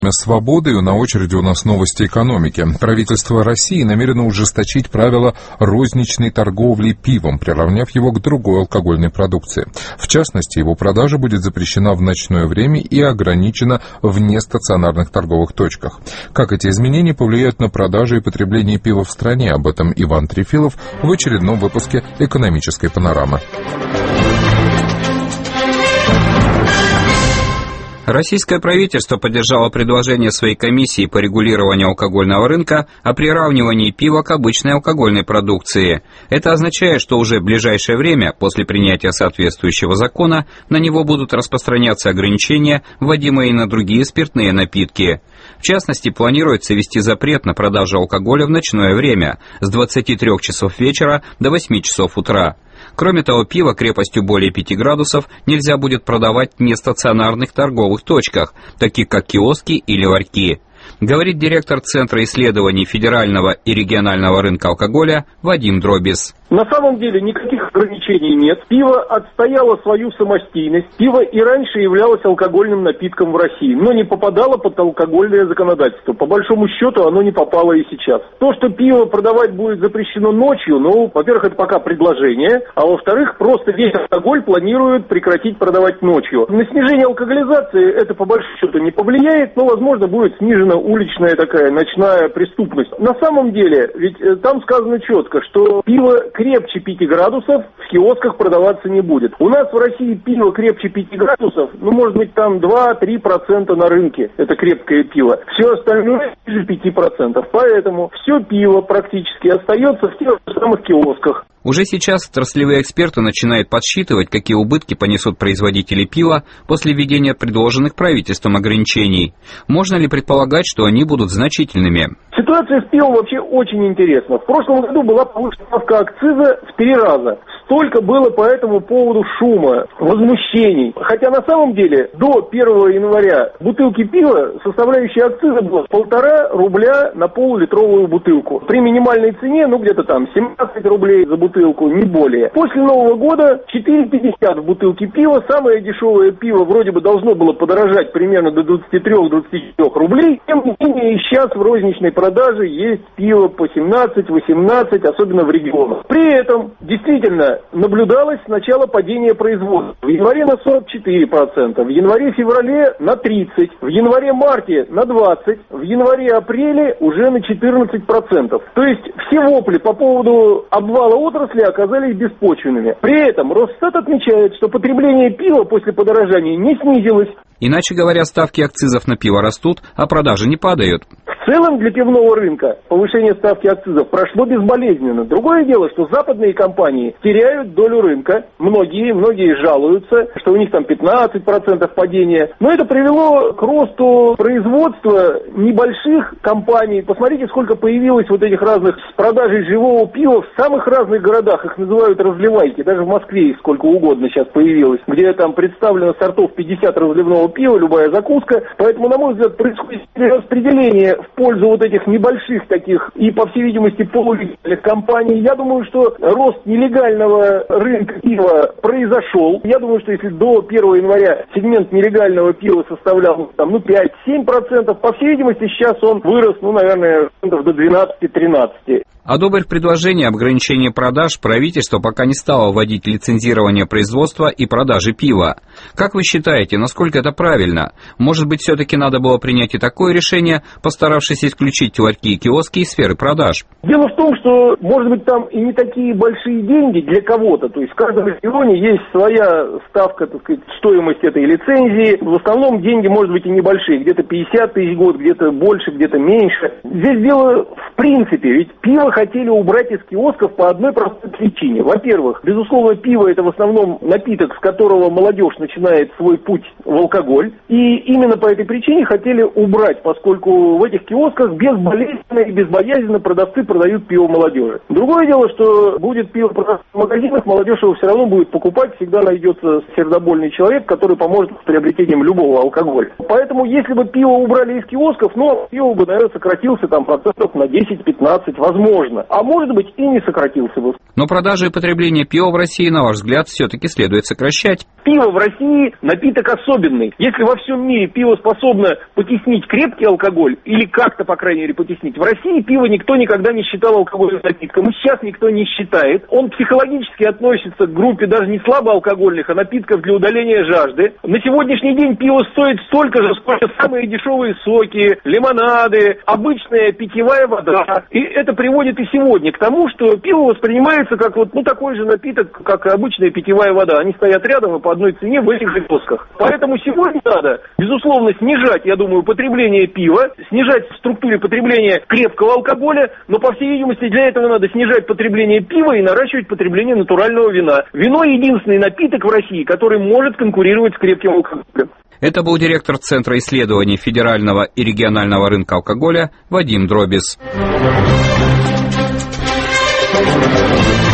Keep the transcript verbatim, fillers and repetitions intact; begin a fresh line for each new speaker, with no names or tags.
Свободы, на очереди у нас новости экономики. Правительство России намерено ужесточить правила розничной торговли пивом, приравняв его к другой алкогольной продукции. В частности, его продажа будет запрещена в ночное время и ограничена в нестационарных торговых точках. Как эти изменения повлияют на продажу и потребление пива в стране? Об этом Иван Трефилов в очередном выпуске «Экономической панорамы».
Российское правительство поддержало предложение своей комиссии по регулированию алкогольного рынка о приравнивании пива к обычной алкогольной продукции. Это означает, что уже в ближайшее время, после принятия соответствующего закона, на него будут распространяться ограничения, вводимые на другие спиртные напитки. В частности, планируется ввести запрет на продажу алкоголя в ночное время с двадцати трёх часов вечера до восьми часов утра. Кроме того, пиво крепостью более пяти градусов нельзя будет продавать в нестационарных торговых точках, таких как киоски или ларьки, говорит директор Центра исследований федерального и регионального рынка алкоголя Вадим Дробис.
На самом деле никаких ограничений нет. Пиво отстояло свою самостийность. Пиво и раньше являлось алкогольным напитком в России, но не попадало под алкогольное законодательство. По большому счету оно не попало и сейчас. То, что пиво продавать будет запрещено ночью, ну, во-первых, это пока предложение, а во-вторых, просто весь алкоголь планируют прекратить продавать ночью. На снижение алкоголизации это по большому счету не повлияет, но, возможно, будет снижена уличная такая ночная преступность. На самом деле, ведь там сказано четко, что пиво крепче пяти градусов в киосках продаваться не будет. У нас в России пиво крепче пяти градусов, ну, может быть, там два-три процента на рынке. Это крепкое пиво. Все остальное ниже пяти процентов. Поэтому все пиво практически остается в тех самых киосках.
Уже сейчас отраслевые эксперты начинают подсчитывать, какие убытки понесут производители пива после введения предложенных правительством ограничений. Можно ли предполагать, что они будут значительными?
Ситуация с пивом вообще очень интересна. В прошлом году была повышена ставка акциза в три раза. Столько было по этому поводу шума, возмущений. Хотя на самом деле до первого января бутылки пива, составляющая акциза, была полтора рубля на полулитровую бутылку. При минимальной цене, ну где-то там семнадцать рублей за бутылку, не более. После Нового года четыре пятьдесят в бутылке пива. Самое дешевое пиво вроде бы должно было подорожать примерно до двадцати трёх - двадцати четырёх рублей. Тем не менее, и сейчас в розничной продаже есть пиво по семнадцать - восемнадцать, особенно в регионах. При этом, действительно, наблюдалось сначала падение производства. В январе на сорок четыре процента, в январе-феврале на тридцать процентов, в январе-марте на двадцать процентов, в январе-апреле уже на четырнадцать процентов. То есть все вопли по поводу обвала отрасли оказались беспочвенными. При этом Росстат отмечает, что потребление пива после подорожания не снизилось.
Иначе говоря, ставки акцизов на пиво растут, а продажи не падают.
В целом для пивного рынка повышение ставки акцизов прошло безболезненно. Другое дело, что западные компании теряют долю рынка. Многие, многие жалуются, что у них там пятнадцать процентов падения. Но это привело к росту производства небольших компаний. Посмотрите, сколько появилось вот этих разных с продажей живого пива в самых разных городах. Их называют разливайки. Даже в Москве их сколько угодно сейчас появилось. Где там представлено сортов пятьдесят разливного пива, любая закуска. Поэтому, на мой взгляд, происходит распределение в пользу вот этих небольших таких и, по всей видимости, полулегальных компаний. Я думаю, что рост нелегального рынка пива произошел. Я думаю, что если до первого января сегмент нелегального пива составлял там, ну, пять-семь процентов, по всей видимости, сейчас он вырос, ну, наверное, до двенадцати-тринадцати.
Одобрив предложение об ограничении продаж, правительство пока не стало вводить лицензирование производства и продажи пива. Как вы считаете, насколько это правильно? Может быть, все-таки надо было принять и такое решение, постаравшись исключить ларьки и киоски из сферы продаж?
Дело в том, что, может быть, там и не такие большие деньги для кого-то. То есть в каждом регионе есть своя ставка, так сказать, стоимость этой лицензии. В основном деньги, может быть, и небольшие. Где-то пятьдесят тысяч в год, где-то больше, где-то меньше. Здесь дело в принципе. Ведь пиво хотели убрать из киосков по одной простой причине. Во-первых, безусловно, пиво – это в основном напиток, с которого молодежь начинает свой путь в алкоголь. И именно по этой причине хотели убрать, поскольку в этих киосках безболезненно и безбоязненно продавцы продают пиво молодежи. Другое дело, что будет пиво продаваться в магазинах, молодежь его все равно будет покупать, всегда найдется сердобольный человек, который поможет с приобретением любого алкоголя. Поэтому, если бы пиво убрали из киосков, ну, пиво бы, наверное, сократился там процентов на десять-пятнадцать, возможно. возможно, а может быть и не сократился бы.
Но продажи и потребление пива в России, на ваш взгляд, все-таки следует сокращать.
Пиво в России напиток особенный. Если во всем мире пиво способно потеснить крепкий алкоголь, или как-то, по крайней мере, потеснить, в России пиво никто никогда не считал алкогольным напитком. И сейчас никто не считает. Он психологически относится к группе даже не слабоалкогольных, а напитков для удаления жажды. На сегодняшний день пиво стоит столько же, сколько самые дешевые соки, лимонады, обычная питьевая вода. И это приводит и сегодня к тому, что пиво воспринимается как вот, ну, такой же напиток, как и обычная питьевая вода. Они стоят рядом и по одной цене в этих же киосках. Поэтому сегодня надо, безусловно, снижать, я думаю, потребление пива, снижать в структуре потребления крепкого алкоголя, но, по всей видимости, для этого надо снижать потребление пива и наращивать потребление натурального вина. Вино — единственный напиток в России, который может конкурировать с крепким алкоголем.
Это был директор Центра исследований федерального и регионального рынка алкоголя Вадим Дробис.